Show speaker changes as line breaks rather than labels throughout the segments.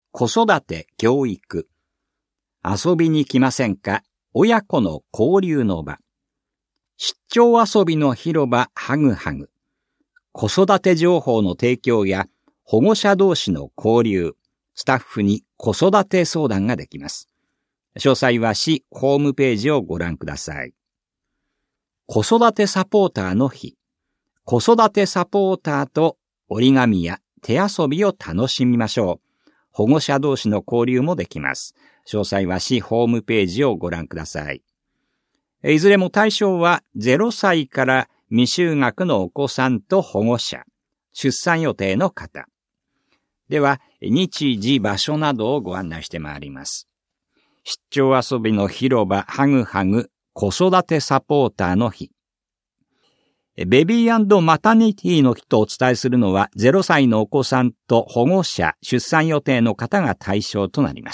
子育て教育。遊びに来ませんか？親子の交流の場。出張遊びの広場ハグハグ。子育て情報の提供や保護者同士の交流、スタッフに子育て相談ができます。詳細は市ホームページをご覧ください。子育てサポーターの日。子育てサポーターと折り紙や手遊びを楽しみましょう。保護者同士の交流もできます。詳細は市ホームページをご覧ください。いずれも対象は0歳から未就学のお子さんと保護者、出産予定の方。では、日時場所などをご案内してまいります。出張遊びの広場ハグハグ子育てサポーターの日。ベビー&マタニティの日とお伝えするのは0歳のお子さんと保護者、出産予定の方が対象となります。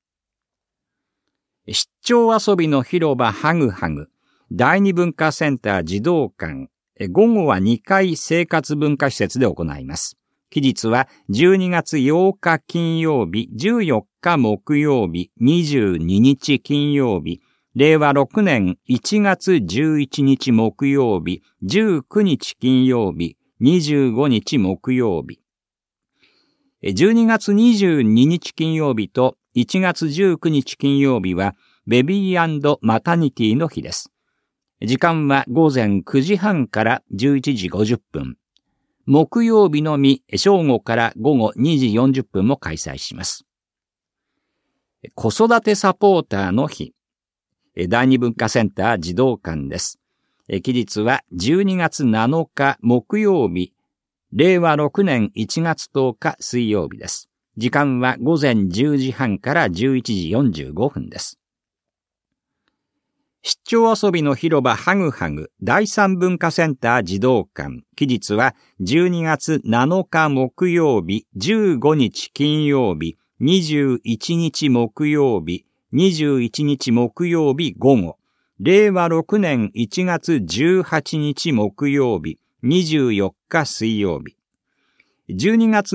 出張遊びの広場ハグハグ、第二文化センター児童館、午後は2回生活文化施設で行います。期日は12月8日金曜日、14日木曜日、22日金曜日、令和6年1月11日木曜日、19日金曜日、25日木曜日。12月22日金曜日と1月19日金曜日はベビー&マタニティの日です。時間は午前9時半から11時50分。木曜日のみ正午から午後2時40分も開催します。子育てサポーターの日。第二文化センター児童館です。期日は12月7日木曜日、令和6年1月10日水曜日です。時間は午前10時半から11時45分です。出張遊びの広場ハグハグ第三文化センター児童館。期日は12月7日木曜日、15日金曜日、21日木曜日、21日木曜日午後、令和6年1月18日木曜日、24日水曜日。12月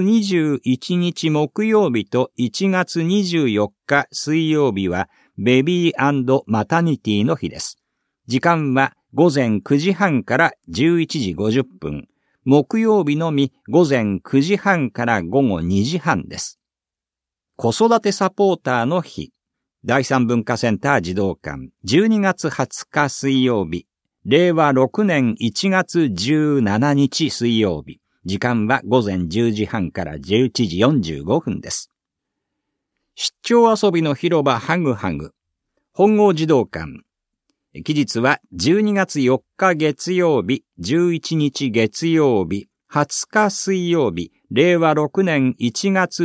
21日木曜日と1月24日水曜日はベビー&マタニティの日です。時間は午前9時半から11時50分。木曜日のみ午前9時半から午後2時半です。子育てサポーターの日。第三文化センター児童館。12月20日水曜日。令和6年1月17日水曜日。時間は午前10時半から11時45分です。出張遊びの広場ハグハグ。本郷児童館。期日は12月4日月曜日、11日月曜日、20日水曜日、令和6年1月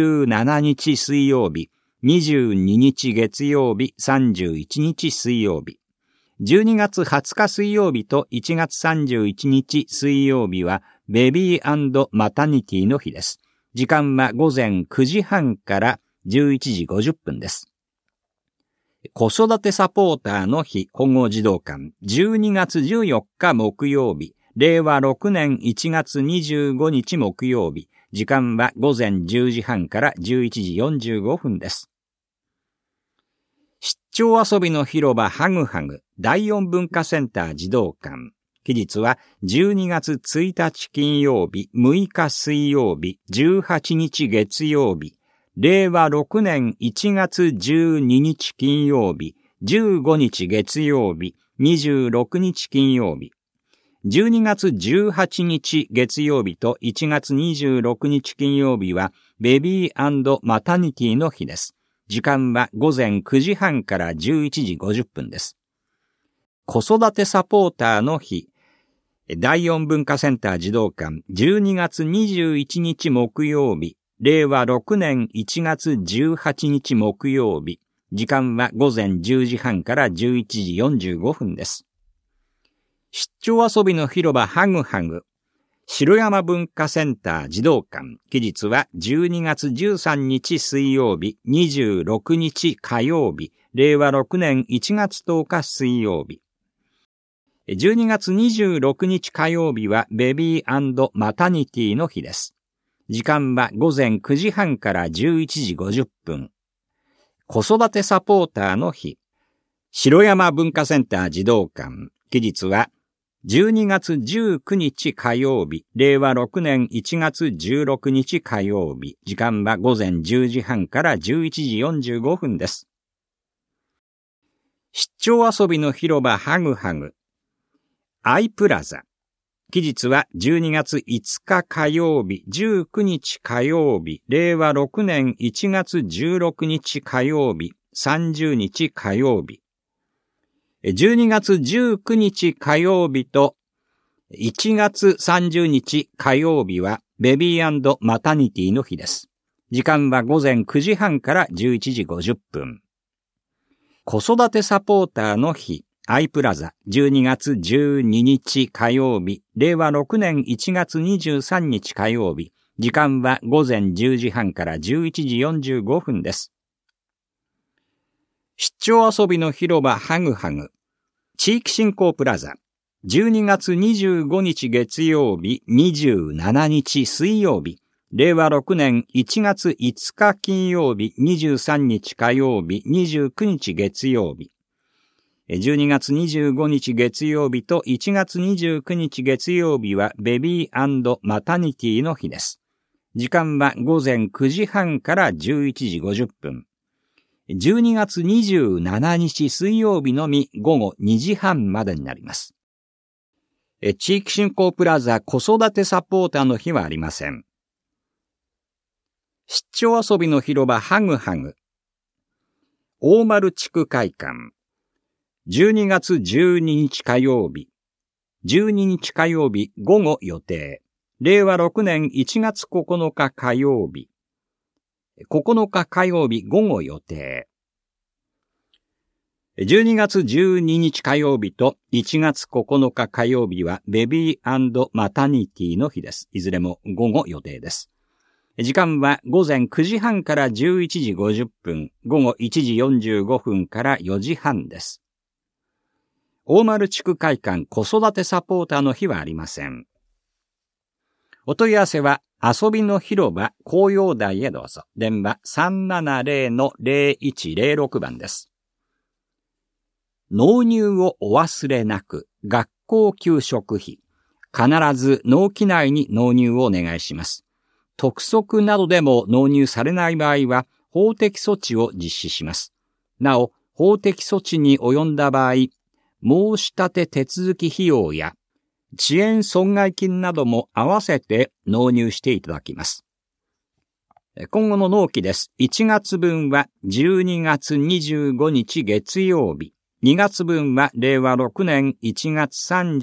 17日水曜日、22日月曜日、31日水曜日。12月20日水曜日と1月31日水曜日はベビー&マタニティの日です。時間は午前9時半から11時50分です。子育てサポーターの日本郷児童館。12月14日木曜日。令和6年1月25日木曜日。時間は午前10時半から11時45分です。出張遊びの広場ハグハグ第四文化センター児童館。期日は12月1日金曜日、6日水曜日、18日月曜日、令和6年1月12日金曜日、15日月曜日、26日金曜日。12月18日月曜日と1月26日金曜日はベビー&マタニティの日です。時間は午前9時半から11時50分です。子育てサポーターの日。第四文化センター児童館。12月21日木曜日。令和6年1月18日木曜日。時間は午前10時半から11時45分です。出張遊びの広場ハグハグ。城山文化センター児童館。期日は12月13日水曜日、26日火曜日、令和6年1月10日水曜日。12月26日火曜日はベビー&マタニティの日です。 時間は午前9時半から11時50分。子育てサポーターの日。城山文化センター児童館。期日は12月19日火曜日、令和6年1月16日火曜日。時間は午前10時半から11時45分です。出張遊びの広場ハグハグ。アイプラザ。期日は12月5日火曜日、19日火曜日、令和6年1月16日火曜日、30日火曜日。12月19日火曜日と1月30日火曜日はベビー&マタニティの日です。時間は午前9時半から11時50分。子育てサポーターの日。アイプラザ、12月12日火曜日、令和6年1月23日火曜日、時間は午前10時半から11時45分です。出張遊びの広場ハグハグ、地域振興プラザ、12月25日月曜日、27日水曜日、令和6年1月5日金曜日、23日火曜日、29日月曜日、12月25日月曜日と1月29日月曜日はベビー&マタニティの日です。時間は午前9時半から11時50分。12月27日水曜日のみ午後2時半までになります。地域振興プラザ子育てサポーターの日はありません。出張遊びの広場ハグハグ。大丸地区会館。12月12日火曜日。12日火曜日午後予定。令和6年1月9日火曜日。9日火曜日午後予定。12月12日火曜日と1月9日火曜日はベビー&マタニティの日です。いずれも午後予定です。時間は午前9時半から11時50分、午後1時45分から4時半です。大丸地区会館子育てサポーターの日はありません。お問い合わせは遊びの広場紅葉台へどうぞ。電話 370-0106 番です。納入をお忘れなく、学校給食費。必ず納期内に納入をお願いします。督促などでも納入されない場合は法的措置を実施します。なお、法的措置に及んだ場合、申し立て手続き費用や遅延損害金なども合わせて納入していただきます。今後の納期です。1月分は12月25日月曜日。2月分は令和6年1月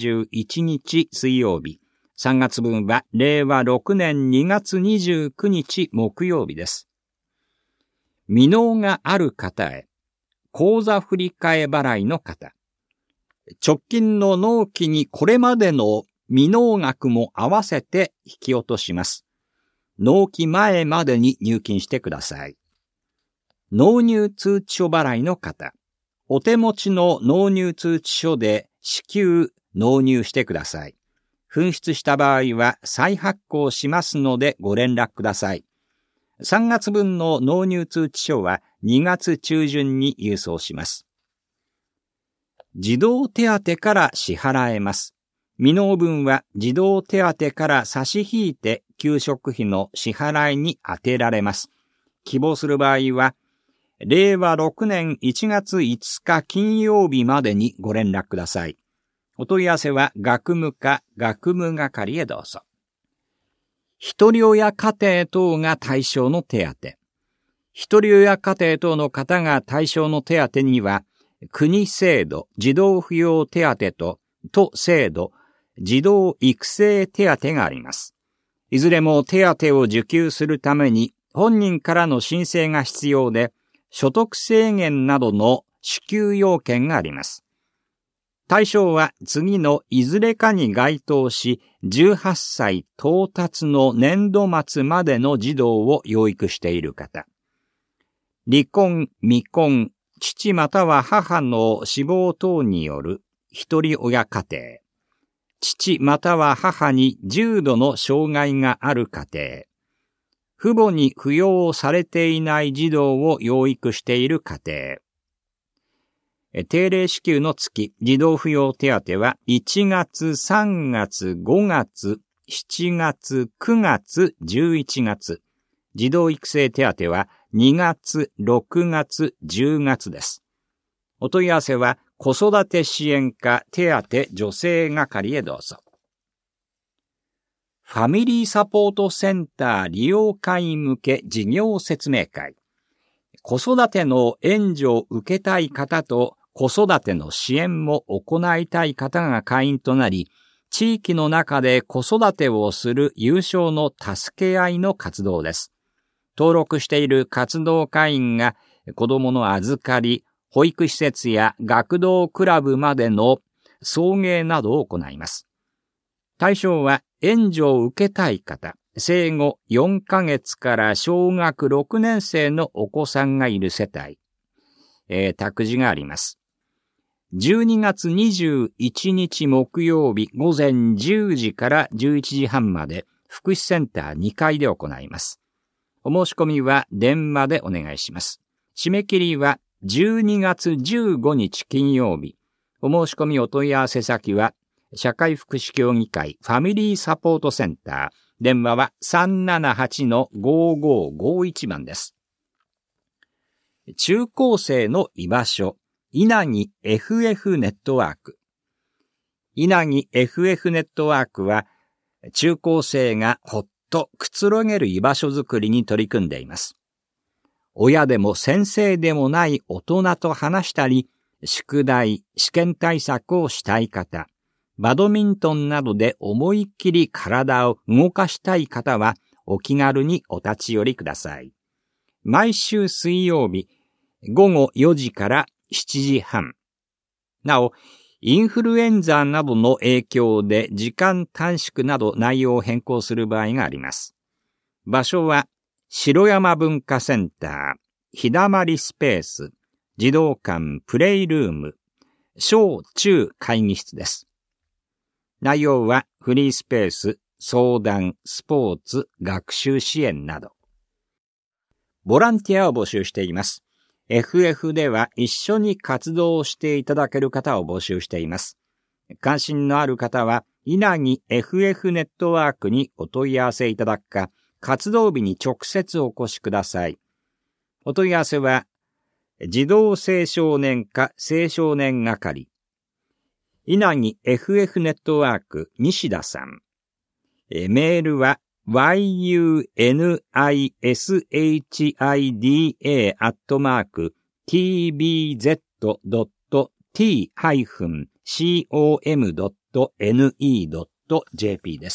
31日水曜日。3月分は令和6年2月29日木曜日です。未納がある方へ、口座振替払いの方。直近の納期にこれまでの未納額も合わせて引き落とします。納期前までに入金してください。納入通知書払いの方。お手持ちの納入通知書で至急納入してください。紛失した場合は再発行しますのでご連絡ください。3月分の納入通知書は2月中旬に郵送します。児童手当から支払えます。未納分は児童手当から差し引いて給食費の支払いに充てられます。希望する場合は、令和6年1月5日金曜日までにご連絡ください。お問い合わせは学務課学務係へどうぞ。一人親家庭等が対象の手当。一人親家庭等の方が対象の手当には、国制度児童扶養手当と都制度児童育成手当があります。いずれも手当を受給するために本人からの申請が必要で、所得制限などの支給要件があります。対象は次のいずれかに該当し、18歳到達の年度末までの児童を養育している方。離婚、未婚、父または母の死亡等による一人親家庭。父または母に重度の障害がある家庭。 父母に扶養されていない児童を養育している家庭。定例支給の月、児童扶養手当は1月、3月、5月、7月、9月、11月。児童育成手当は2月、6月、10月です。お問い合わせは子育て支援課手当助成係へどうぞ。ファミリーサポートセンター利用会向け事業説明会。子育ての援助を受けたい方と子育ての支援も行いたい方が会員となり、地域の中で子育てをする有償の助け合いの活動です。登録している活動会員が子どもの預かり、保育施設や学童クラブまでの送迎などを行います。対象は援助を受けたい方、生後4ヶ月から小学6年生のお子さんがいる世帯。託児があります。12月21日木曜日午前10時から11時半まで福祉センター2階で行います。お申し込みは電話でお願いします。締め切りは12月15日金曜日。お申し込みお問い合わせ先は社会福祉協議会ファミリーサポートセンター。電話は 378-5551 番です。中高生の居場所。稲城 FF ネットワーク。稲城 FF ネットワークは、中高生がほっとくつろげる居場所づくりに取り組んでいます。親でも先生でもない大人と話したり、宿題、試験対策をしたい方、バドミントンなどで思いっきり体を動かしたい方は、お気軽にお立ち寄りください。毎週水曜日、午後4時から7時半。なお、インフルエンザなどの影響で時間短縮など内容を変更する場合があります。場所は、城山文化センター、日だまりスペース、児童館プレイルーム、小中会議室です。内容はフリースペース、相談、スポーツ、学習支援など。ボランティアを募集しています。FF では一緒に活動をしていただける方を募集しています。関心のある方は、稲城 FF ネットワークにお問い合わせいただくか、活動日に直接お越しください。お問い合わせは、児童青少年課青少年係、稲城 FF ネットワーク西田さん。メールは、unisa-tbz.t-com.ne.jp です。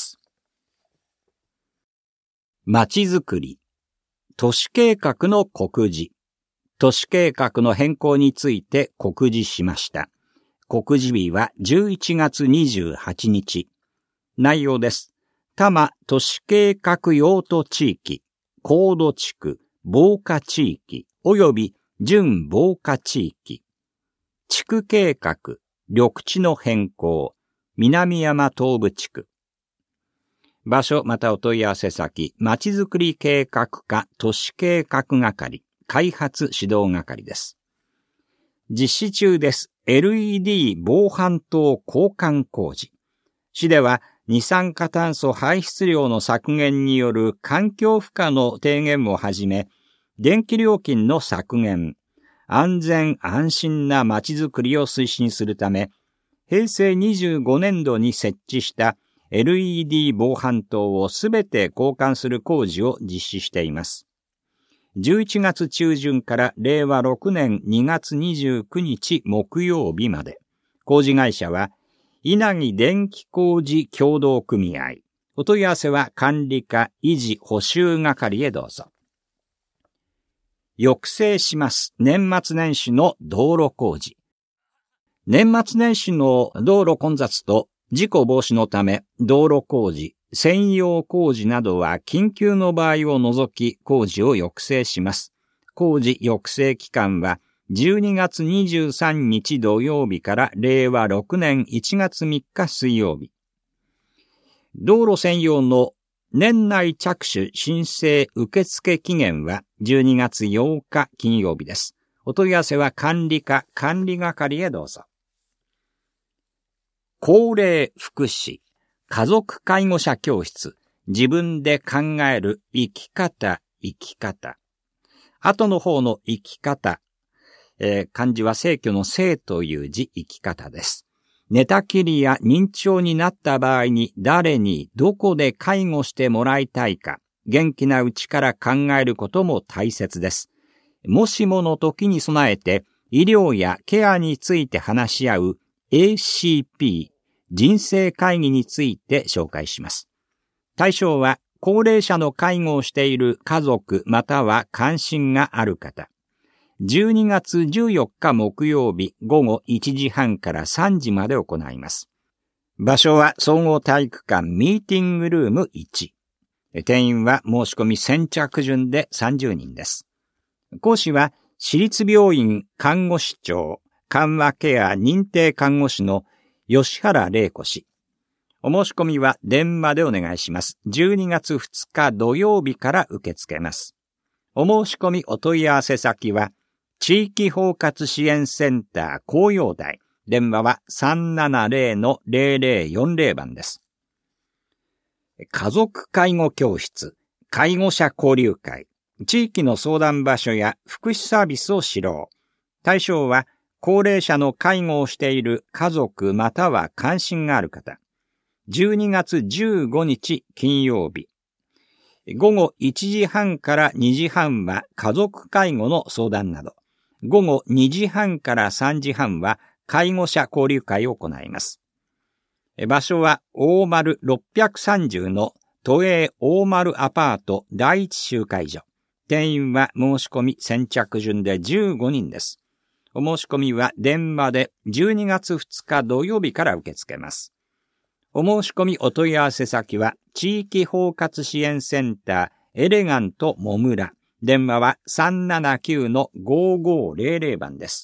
まちづくり、都市計画の告示。都市計画の変更について告示しました。告示日は11月28日。内容です。多摩都市計画用途地域、高度地区、防火地域、及び準防火地域、地区計画、緑地の変更、南山東部地区。場所またお問い合わせ先、まちづくり計画課都市計画係、開発指導係です。実施中です。LED 防犯灯交換工事。市では、二酸化炭素排出量の削減による環境負荷の低減をはじめ、電気料金の削減、安全安心なまちづくりを推進するため、平成25年度に設置した LED 防犯灯をすべて交換する工事を実施しています。11月中旬から令和6年2月29日木曜日まで、工事会社は、稲城電気工事協同組合。お問い合わせは管理課維持補修係へどうぞ。抑制します。年末年始の道路工事。年末年始の道路混雑と事故防止のため、道路工事、専用工事などは緊急の場合を除き工事を抑制します。工事抑制期間は12月23日土曜日から令和6年1月3日水曜日。道路専用の年内着手申請受付期限は12月8日金曜日です。お問い合わせは管理課管理係へどうぞ。高齢福祉、家族介護者教室、自分で考える生き方。後の方の生き方、漢字は生虚の生という字、生き方です。寝たきりや認知症になった場合に誰にどこで介護してもらいたいか、元気なうちから考えることも大切です。もしもの時に備えて医療やケアについて話し合う ACP、人生会議について紹介します。対象は高齢者の介護をしている家族または関心がある方。12月14日木曜日午後1時半から3時まで行います。場所は総合体育館ミーティングルーム1。定員は申し込み先着順で30人です。講師は私立病院看護師長、緩和ケア認定看護師の吉原玲子氏。お申し込みは電話でお願いします。12月2日土曜日から受け付けます。お申し込みお問い合わせ先は地域包括支援センター紅葉台。電話は 370-0040 番です。家族介護教室、介護者交流会、地域の相談場所や福祉サービスを知ろう。対象は高齢者の介護をしている家族または関心がある方。12月15日金曜日。午後1時半から2時半は家族介護の相談など。午後2時半から3時半は介護者交流会を行います。場所は大丸630の都営大丸アパート第一集会所。定員は申し込み先着順で15人です。お申し込みは電話で12月2日土曜日から受け付けます。お申し込みお問い合わせ先は地域包括支援センターエレガントもむら。電話は 379-5500 番です。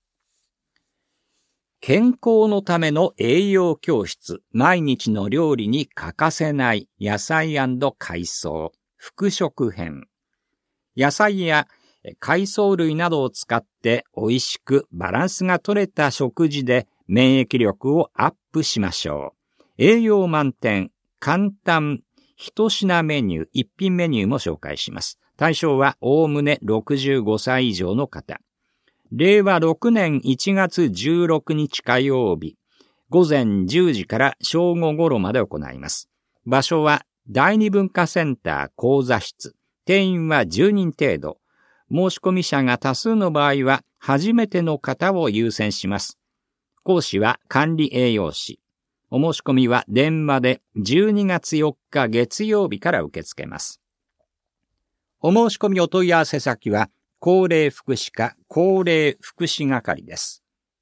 健康のための栄養教室、毎日の料理に欠かせない野菜&海藻、副食編。野菜や海藻類などを使って美味しくバランスが取れた食事で免疫力をアップしましょう。栄養満点、簡単、一品メニュー、一品メニューも紹介します。対象はおおむね65歳以上の方。令和6年1月16日火曜日、午前10時から正午頃まで行います。場所は第二文化センター講座室。定員は10人程度。申し込み者が多数の場合は初めての方を優先します。講師は管理栄養士。お申し込みは電話で12月4日月曜日から受け付けます。お申し込みお問い合わせ先は高齢福祉課高齢福祉係です。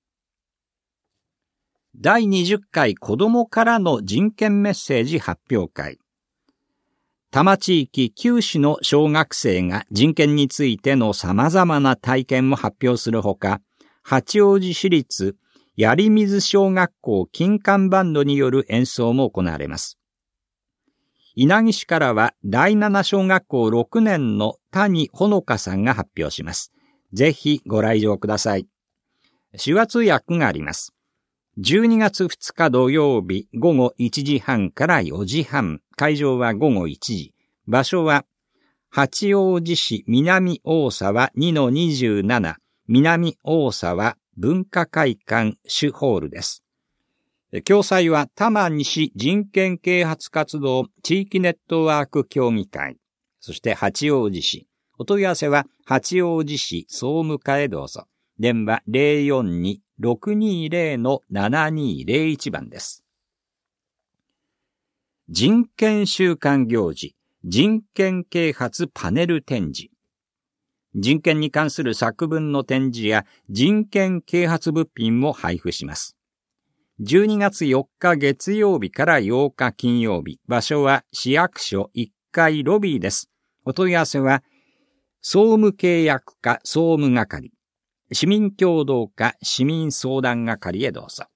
第20回子どもからの人権メッセージ発表会。多摩地域9市の小学生が人権についての様々な体験を発表するほか、八王子市立槍水小学校金管バンドによる演奏も行われます。稲城市からは第7小学校6年の谷ほのかさんが発表します。ぜひご来場ください。手話通訳があります。12月2日土曜日午後1時半から4時半、会場は午後1時。場所は八王子市南大沢 2-27 南大沢文化会館主ホールです。共催は多摩西人権啓発活動地域ネットワーク協議会、そして八王子市。お問い合わせは八王子市総務課へどうぞ。電話 042-620-7201 番です。人権週間行事、人権啓発パネル展示。人権に関する作文の展示や人権啓発物品も配布します。12月4日月曜日から8日金曜日、場所は市役所1階ロビーです。お問い合わせは、総務契約課総務係、市民協働課市民相談係へどうぞ。